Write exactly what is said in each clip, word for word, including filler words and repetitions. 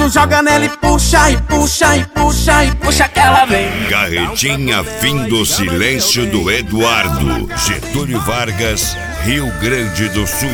laço, joga nela e puxa, e puxa, e puxa, e puxa que ela vem. Carretinha Fim do Silêncio do Eduardo, Getúlio Vargas, Rio Grande do Sul.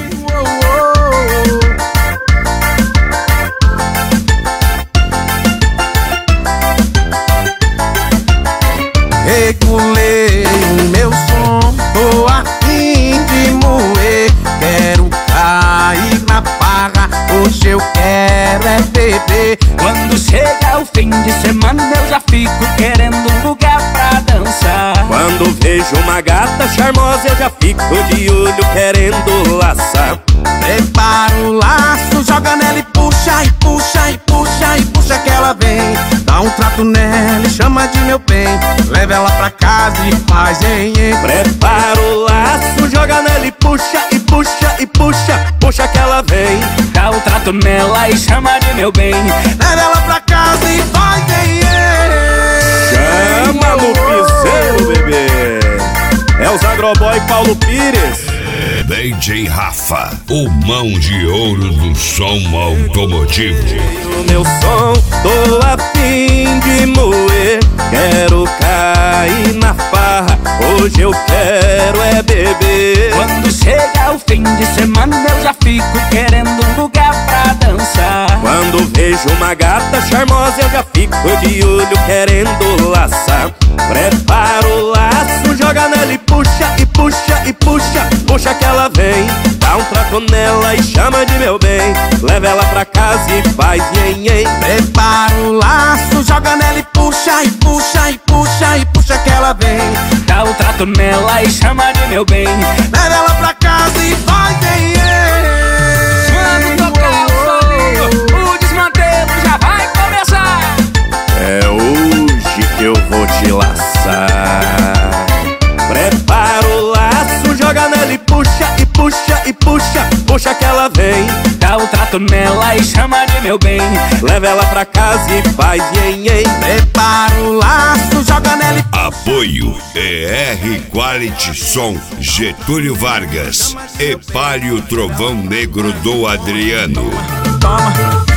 Regulei o meu som, tô a fim de moer. Quero cair na farra, hoje eu quero é beber. Quando chega o fim de semana eu já fico querendo um lugar pra dançar. Quando vejo uma gata charmosa eu já fico de olho querendo laçar. Prepara o laço, joga nela e puxa, e puxa, e puxa, e puxa que ela vem. Dá um trato nela e chama de meu bem. Leva ela pra casa e faz em, em. Prepara o laço, joga nela e puxa, e puxa, e puxa, puxa que ela vem. Dá um trato nela e chama de meu bem. Leva ela pra casa e faz em, em. Chama no piseiro, bebê. É os Agroboy Paulo Pires. D J Rafa, o mão de ouro do som automotivo. O meu som, tô a fim de moer. Quero cair na farra, hoje eu quero é beber. Quando chega o fim de semana eu já fico querendo um lugar pra dançar. Quando vejo uma gata charmosa eu já fico de olho querendo laçar. Prepara o laço, joga nela e puxa, e puxa, e puxa, puxa que ela vem. Dá um trato nela e chama de meu bem. Leva ela pra casa e faz nhen-nhen. Prepara o laço, joga nela e puxa, e puxa, e puxa, e puxa que ela vem. Dá um trato nela e chama de meu bem. Leva ela pra casa e faz em, em. Quando tocar o solinho, o desmantelo já vai começar. É hoje que eu vou te laçar. Prepara o laço, joga nela e puxa, e puxa, e puxa, puxa que ela vem. Dá um trato nela e chama de meu bem. Leva ela pra casa e faz nhen-nhen. Prepara o laço, joga nela e... Apoio E R Quality Som, Getúlio Vargas, Epalio Trovão Negro do Adriano. Toma.